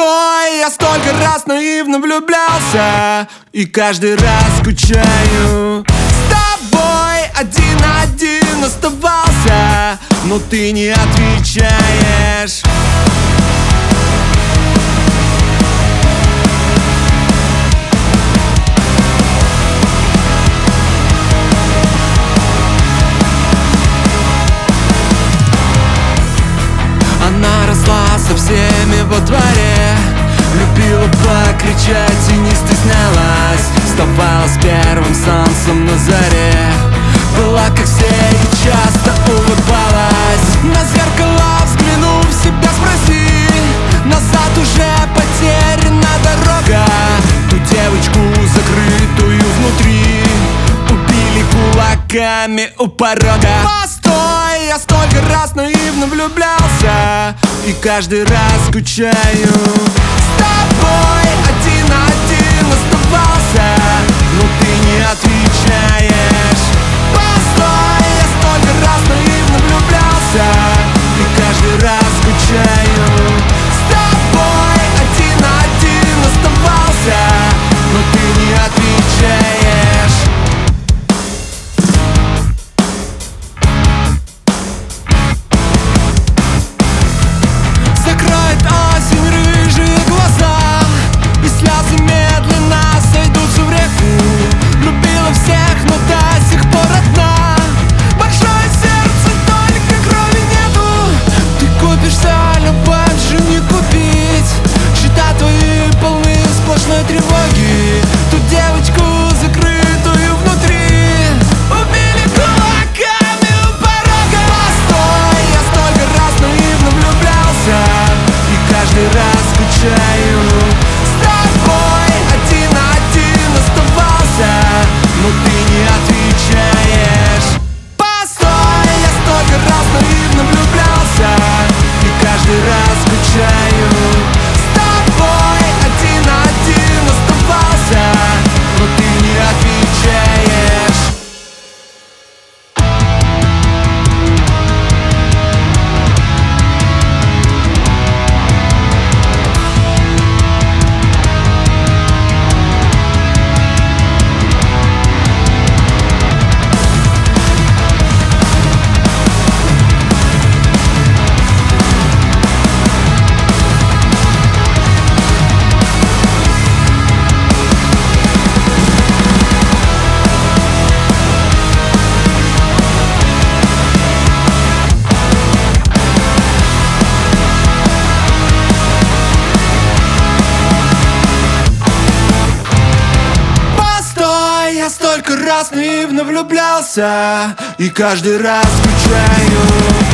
Постой, я столько раз наивно влюблялся и каждый раз скучаю. С тобой один на один оставался, но ты не отвечаешь. Она росла со всеми во дворе, любила покричать и не стеснялась. Вставала с первым солнцем на заре, была как все и часто улыбалась. На зеркало взглянув, себя спроси, назад уже потеряна дорога. Ту девочку, закрытую внутри, убили кулаками у порога. Постой, я столько раз наивно влюблялся и каждый раз скучаю. С тобой один на один оставался, но ты не отвечаешь. Постой, я столько раз наивно влюблялся и каждый раз скучаю. С тобой один на один оставался, но ты не отвечаешь. Закроет осень рыжие глаза, и слезы медленно сойдутся в реку. Любила всех, но до сих пор одна. Большое сердце, только крови нету. Ты купишься, любовь же не купить. Счета твои полны сплошной тревоги. Ту девочку, закрытую внутри, убили кулаками у порога. Постой, я столько раз наивно влюблялся и каждый раз скучаю. С тобой один на один оставался, но ты не отвечаешь. Постой, я столько раз наивно влюблялся и каждый раз скучаю. С тобой один на один оставался, но ты не отвечаешь. Я столько раз наивно влюблялся и каждый раз скучаю.